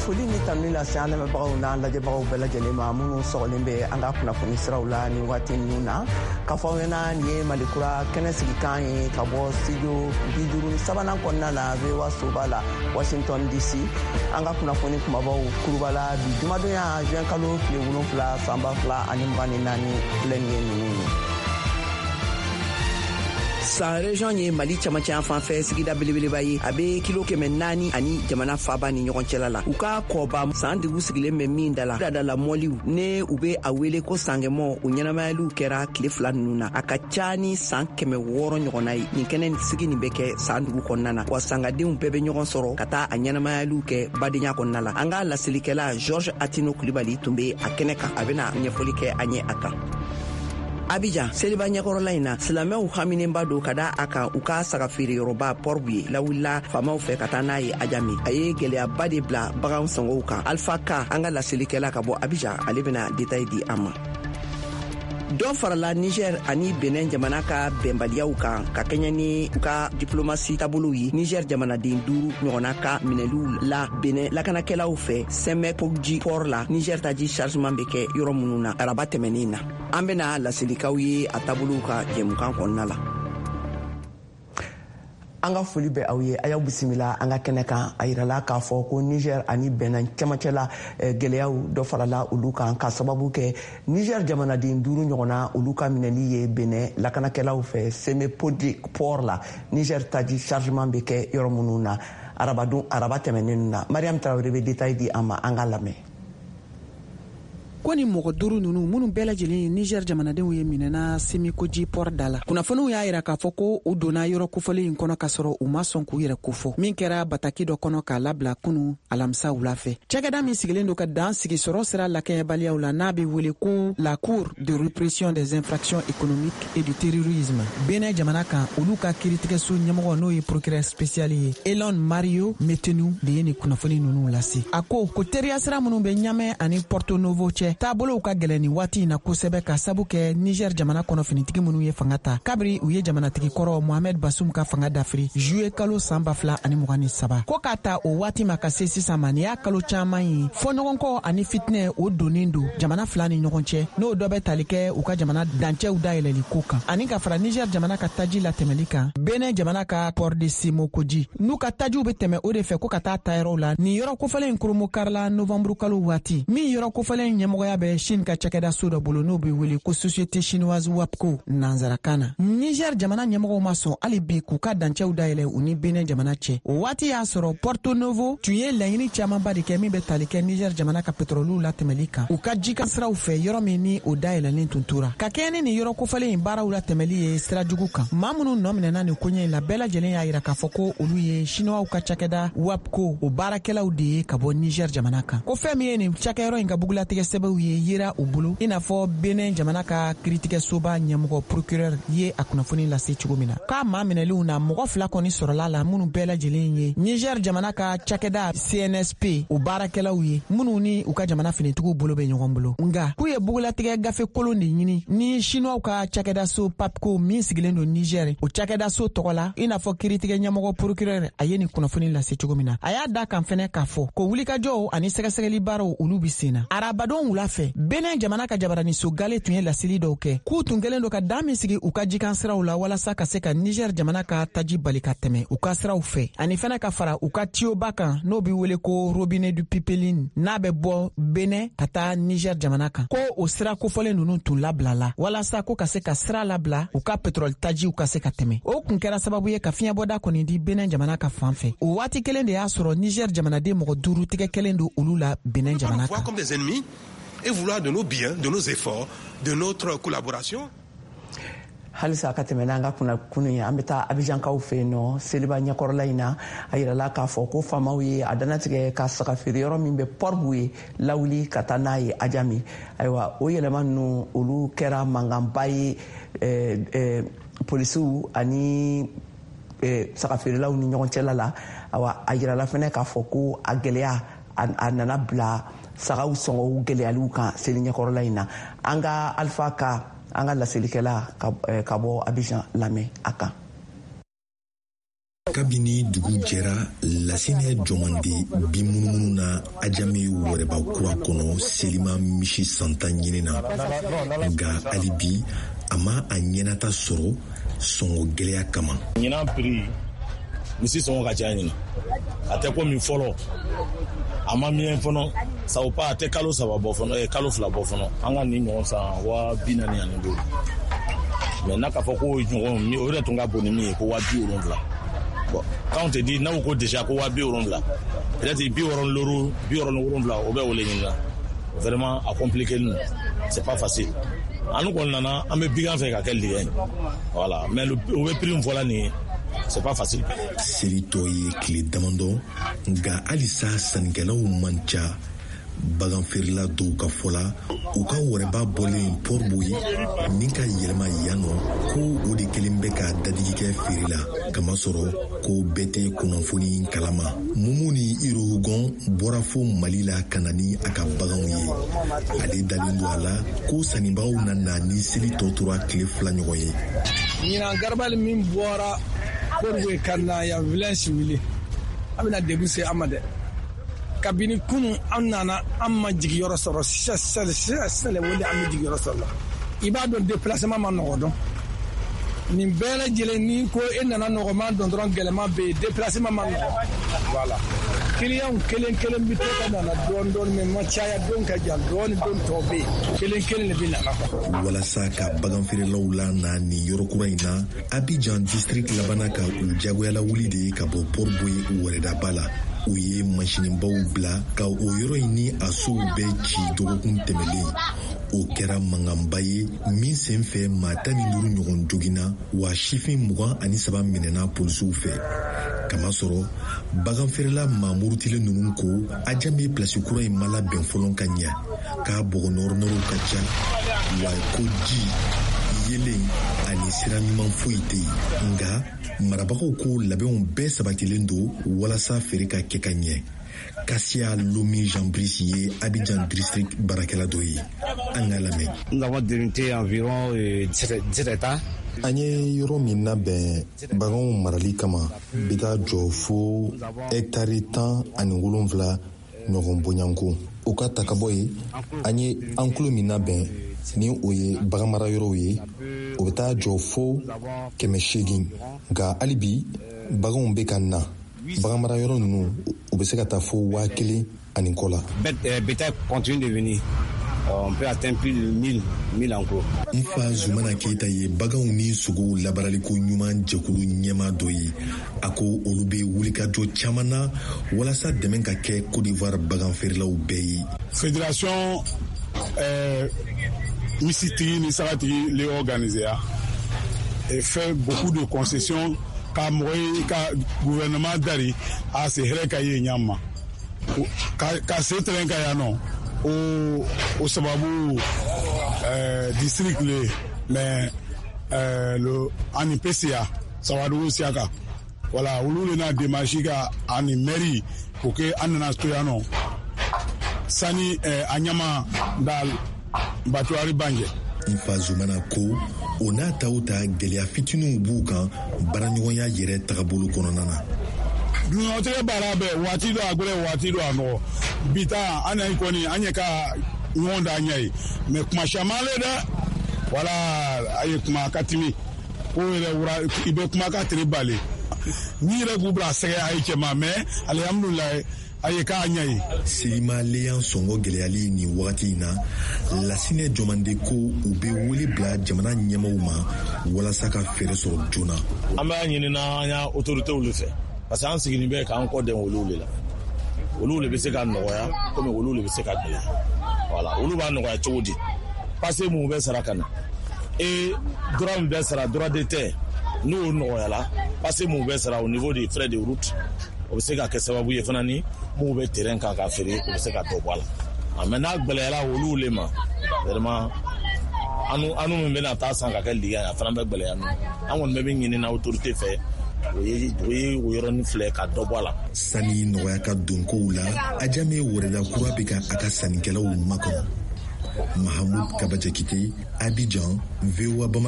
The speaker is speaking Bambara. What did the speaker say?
foli ni tanu la se an lamɛnbagaw n'an lajɛbagaw bɛɛ lajɛlen ma minnu sɔgɔlen bɛ an ka kunnafoni siraw la ni waati ninnu na k'a fɔ aw ɲɛna nin ye malikura kɛnɛ sigikan ye ka bɔ studio 53 kɔnɔna la VOA soba la Washington DC. an ka kunnafoni kumabaw kurubala bi jumadonya juin kalo tile 7 san 2024 filɛ nin ye ninnu ye. San région ye Mali camancɛ yan fanfɛ sigida belebeleba ye a be kilo 400 ani jamana faba ni ɲɔgɔn cɛla la. U ka kɔba san dugu sigilen bɛ min dala dadala mɔliw ne u be a wele ko sangɛmɔ o ɲɛnamayaliw kɛra tile 2 ninnu na a ka ca ni san 600 ɲɔgɔnna ye. nin kɛnɛ sigi nin bɛ kɛ san dugu kɔnɔna na wa sangadenw bɛɛ be ɲɔgɔn sɔrɔ ka taa a ɲɛnamayaliw kɛ badenya kɔnɔna la. an ka laselikɛla George Atino Kulibali tun be a kɛnɛ kan a bena ɲɛfɔli kɛ an ye a kan. Abidjan seliba ɲɛkɔrɔla in na silamɛw haminenba don ka da a kan u ka saga feere yɔrɔba pɔrbu ye lawulila faamaw fɛ ka taa n'a ye Adjamé. a ye gwɛlɛyaba de bila bagan sɔngɔw kan. Alpha Ka an ka laselikɛla ka bɔ Abidjan ale bena détail di an ma. dɔ farala Niger ani Benin jamana ka bɛnbaliyaw kan ka kɛɲɛ ni u ka diplomasi taabolow ye. Niger jamanaden 5 ɲɔgɔnna ka minɛliw la Benin lakanakɛlaw fɛ Sɛmɛpogji port la Niger taji chargement bɛ kɛ yɔrɔ minnu na araba tɛmɛnin na. an bena laselikaw ye a taabolow ka jɛmukan kɔnɔna la. an ka foli bɛ aw ye a y'aw bisimila an ka kɛnɛ kan a yirala k'a fɔ ko Niger ani Benin cɛmancɛla gwɛlɛyaw dɔ farala olu kan ka sababu kɛ Niger jamanaden 5 ɲɔgɔnna olu ka minɛli ye Benin lakanakɛlaw fɛ Sɛmɛpogji port la Niger taji chargement bɛ kɛ yɔrɔ minnu na araba tɛmɛnen na. Mariam Traoré bɛ détail di an ma an ka lamɛn. ko ni mɔgɔ 5 ninnu minnu bɛɛ lajɛlen Niger jamanadenw ye minɛna Sɛmɛpogji port da la. kunnafoniw y'a yira k'a fɔ ko u donna yɔrɔ kofɔlen in kɔnɔ ka sɔrɔ u ma sɔn k'u yɛrɛ kofɔ min kɛra bataki dɔ kɔnɔ k'a labila kunu alamisa wula fɛ. cɛkɛda min sigilen don ka dan sigi sɔrɔ sira lakɛɲɛbaliyaw la n'a bɛ wele ko la cour de répression des infractions économiques et du terrorisme Benin jamana kan olu ka kiiritigɛso ɲɛmɔgɔ n'o ye procureur spécial ye Elon Mario Metenu de ye nin kunnafoni ninnu lase. a ko teriya sira minnu bɛ Ɲamɛ ani Porto Novo cɛ taabolow ka gɛlɛn ni waati in na kosɛbɛ ka sabu kɛ Niger jamana kɔnɔ finitigi minnu ye fanga ta kabiri u ye jamanatigi kɔrɔ Mohamed Bazoum ka fanga dafiri juillet kalo san 2023 ko k'a ta o waati ma ka se sisan ma ni y'a kalo caman ye fɔɲɔgɔnkɔ ani fitinɛ o donnen don jamana fila ni ɲɔgɔn cɛ n'o dɔ bɛ tali kɛ u ka jamana dancɛw dayɛlɛli ko kan ani ka fara Niger jamana ka taji latɛmɛli kan. Benin jamana ka port de Sɛmɛpogji n'u ka tajiw bɛ tɛmɛ o de fɛ ko ka taa tayɔrɔw la nin yɔrɔ kofɔlen in kurumu karila novembre kalo waati min yɔrɔ kofɔlen ɲɛmɔgɔya bɛ Chine ka cɛkɛda so dɔ bolo n'o bɛ wele ko société chinoise WAPCO nanzarakan na. Niger jamana ɲɛmɔgɔw ma sɔn hali bi k'u ka dancɛw dayɛlɛ u ni Benin jamana cɛ. o waati y'a sɔrɔ Porto Novo tun ye laɲini camanba de kɛ min bɛ tali kɛ Niger jamana ka pétroliw latɛmɛli kan u ka jikan siraw fɛ yɔrɔ min ni o dayɛlɛlen tun tora ka kɛɲɛ ni nin yɔrɔ kofɔlen in baaraw latɛmɛli ye sira jugu kan. maa minnu nɔ minɛna nin koɲɛ in la bɛɛ lajɛlen y'a yira k'a fɔ ko olu ye chinois ka cɛkɛda WAPCO o baarakɛlaw de ye ka bɔ Niger jamana kan ko fɛn min ye nin cɛkɛyɔrɔ in ka bugulatigɛ sɛbɛnw ye yera u bolo i n'a fɔ Benin jamana ka kiiritigɛsoba ɲɛmɔgɔ procureur ye a kunnafoni lase cogo min na k'a maa minɛliw na mɔgɔ 2 kɔni sɔrɔla la minnu bɛɛ lajɛlen ye Niger jamana ka cɛkɛda CNSP o baarakɛlaw ye minnu ni u ka jamana finitigiw bolo bɛ ɲɔgɔn bolo nga k'u ye bugulatigɛ gafe kolon de ɲini ni chinois ka cɛkɛda so PAPCO min sigilen don Niger o cɛkɛda so tɔgɔ la i n'a fɔ kiiritigɛ ɲɛmɔgɔ procureur a ye nin kunnafoni lase cogo min na a y'a da kan fɛnɛ k'a fɔ ko wulikajɔw ani sɛgɛsɛgɛli baaraw olu bi sen na. arabadon wula fɛ Benin jamana ka jabaraniso gale tun ye laseli dɔw kɛ k'u tun kɛlen don ka dan min sigi u ka jikan siraw la walasa ka se ka Niger jamana ka taji bali ka tɛmɛ u ka siraw fɛ ani fɛnɛ ka fara u ka tiyoba kan n'o bi wele ko robinet du Pipeline n'a bɛ bɔ Benin ka taa Niger jamana kan ko o sira kofɔlen ninnu tun labilala walasa ko ka se ka sira labila u ka pétrole tajiw ka se ka tɛmɛ. o kun kɛra sababu ye ka fiɲɛbɔda kɔni di Benin jamana ka fan fɛ o waati kelen de y'a sɔrɔ Niger jamanaden mɔgɔ 5 tigɛ kelen don olu la Benin jamana kan. Et vouloir de nos biens, de nos efforts, de notre collaboration. halisa ka tɛmɛ n'an ka kunnafoni ye an bɛ taa Abidjankaw fɛ yen nɔ seliba ɲɛkɔrɔla in na a yirala k'a fɔ ko faamaw ye a danatigɛ ka saga feere yɔrɔ min bɛ pɔribu ye lawuli ka taa n'a ye Adjamé. ayiwa o yɛlɛma ninnu olu kɛra mankanba ye polisiw ani saga feerelaw ni ɲɔgɔn cɛla la. ayiwa a yirala fɛnɛ k'a fɔ ko a gɛlɛya a nana bila sagaw sɔngɔw gɛlɛyaliw kan seli ɲɛkɔrɔla in na. an ka Alpha Ka an ka laselikɛla ka bɔ Abidjan lamɛn a kan. kabini dugu jɛra lasinɛ jɔmande bi munumunu na ajame wɛrɛba kura kɔnɔ selima misi santan ɲini na nka hali bi a ma a ɲɛnata sɔrɔ sɔngɔ gɛlɛya kama. ɲinan prix misi sɔngɔ ka ca ɲina a tɛ komi fɔlɔ a ma miɲɛ fɔlɔ sabu pa a tɛ kalo 3 bɔ fɔlɔ kalo 2 bɔ fɔlɔ an ka nin ɲɔgɔn san 45,000 mais n'a ka fɔ ko ɲɔgɔn o yɛrɛ tun ka bon ni min ye ko 70,000 bon k'anw tɛ di n'aw ko déjà ko 70,000 peut-être 67 o bɛ wele ɲini na vraiment a compliqué nous c'est pas facile anu kɔni nana an bɛ bigan fɛ ka kɛ liggéey ye voilà mais o bɛ prix min fɔla nin ye c'est pas facile. seli tɔ ye tile damadɔ nka halisa sannikɛlaw man ca bagan feerela dɔw ka fɔ la u ka wɛrɛba bɔlen pɔribo ye min ka yɛlɛma yan nɔ ko o de kelen bɛ ka dadigi kɛ feere la kamasɔrɔ ko bɛɛ tɛ kunnafoni kalama. mumu ni irohugɔn bɔra fo mali la ka na ni a ka baganw ye ale dalen don a la ko sannibagaw nana ni seli tɔ tora tile 2 ɲɔgɔn ye. ɲinan garabali min bɔra pɔribo ka na yan village wili a bɛna degun se an ma dɛ. kabini kunu an nana an ma jigiyɔrɔ sɔrɔ sɛlɛ wele an bɛ jigiyɔrɔ sɔrɔ la i b'a dɔn déplacement ma nɔgɔ dɔn nin bɛɛ lajɛlen ni ko e nana nɔgɔman dɔn dɔrɔn gɛlɛman bɛ yen déplacement ma nɔgɔ voilà client kelen bɛ to ka nana dɔɔni mais ma caya don ka jan dɔɔni don tɔ bɛ yen kelen de bɛ nana. walasa ka bagan feerelaw la na nin yɔrɔ kura in na Abidjan district labana ka u jagoyala wuli de ye ka bɔ pɔribo ye wɛrɛdaba la. u ye masinibaw bila ka o yɔrɔ in ni a sow bɛɛ ci dɔgɔkun tɛmɛlen o kɛra mankanba ye min sen fɛ maa 15 ɲɔgɔn joginna wa sifin 23 minɛna polisiw fɛ kamasɔrɔ bagan feerela maa murutilen ninnu ko ajame plasi kura in ma labɛn fɔlɔ ka ɲɛ k'a bɔgɔ nɔrɔnɔrɔw ka ca wa ko ji yelen ani sira ɲuman foyi tɛ yen nka marabagaw ko labɛnw bɛɛ sabatilen don walasa feere ka kɛ ka ɲɛ. Kassia Lomi Jean-Brice ye Abidjan district barakɛla dɔ ye an ka lamɛn. Nous avons délimité environ 17 hectares. An ye yɔrɔ min labɛn baganw marali kama bɛ taa jɔ fo hectare 17 ɲɔgɔn bonyanko. O ka ta ka bɔ ye an ye enclos min labɛn ni o ye bagan mara yɔrɔw ye o bɛ taa jɔ fo 800 nka hali bi baganw bɛ ka na bagan mara yɔrɔ ninnu o bɛ se ka taa fo 1,000 ani kɔ la. Bétail continue de venir. On peut atteindre plus de 1000 enclos. Nfa Zumana Keita ye baganw ni sogow labaraliko ɲuman jɛkulu ɲɛma dɔ ye a ko olu bɛ wulikajɔ caman na walasa dɛmɛ ka kɛ Côte d'Ivoire bagan feerelaw bɛɛ ye. Fédération misitigi ni sagatigi les organisé et fait beaucoup de concessions ka mɔgɔ ka gouvernement dari a se hɛrɛ ka ye ɲama ka se tɛrɛn ka yan nɔ o sababu district le mais le ani PCA Sawadougou Siaka voilà olu le na démarche ka ani mairie pour que an nana to yan nɔ sani a ɲama dal batuari banje. Nfa Zumana ko o n'a ta o ta gɛlɛya fitininw b'u kan baaraɲɔgɔnya yɛrɛ tagabolo kɔnɔna na. Dunɔtigɛ baara bɛɛ waati dɔ a gɛlɛn waati dɔ a nɔgɔ bi ta an yɛrɛ kɔni an ye ka ɲɔgɔn da ɲɛ ye mais kuma caman le dɛ wala a ye kuma ka timi ko yɛrɛ wura i bɛ kuma ka tere bale ni yɛrɛ k'u bila sɛgɛ a ye cɛma mais alihamudulilayi a ye k'a ɲɛ ye. Selima leyan sɔngɔ gɛlɛyali ni wagati in na lasinɛ jɔmande ko u bɛ wele bila jamana ɲɛmaw ma walasa ka fɛɛrɛ sɔrɔ joona. An b'a ɲinina an y'a autorités olu fɛ parce que an sigilen bɛ k'an kɔ dɛn olu de la olu de bɛ se ka nɔgɔya komi olu de bɛ se ka gɛlɛya voilà olu b'a nɔgɔya cogo di passe mun bɛ sara ka na droit min bɛ sara droit de terre n'o nɔgɔyala passe mun bɛ sara au niveau des frais de route o bɛ se ka kɛ sababu ye fana ni mun bɛ terrain kan ka feere o bɛ se ka dɔ bɔ a la mais n'a gɛlɛyara olu le ma vraiment anu min bɛna taa san ka kɛ liggéey a fana bɛ gɛlɛya n'u an kɔni bɛ min ɲinina autorité fɛ o ye o yɔrɔnin filɛ ka dɔ bɔ a la. Sani nɔgɔya ka don kow la Adjamé wɛrɛda kura bɛ ka a ka sannikɛlaw makɔnɔ. Mahamoud Kabajakite, Abidjan, VOA Bamako.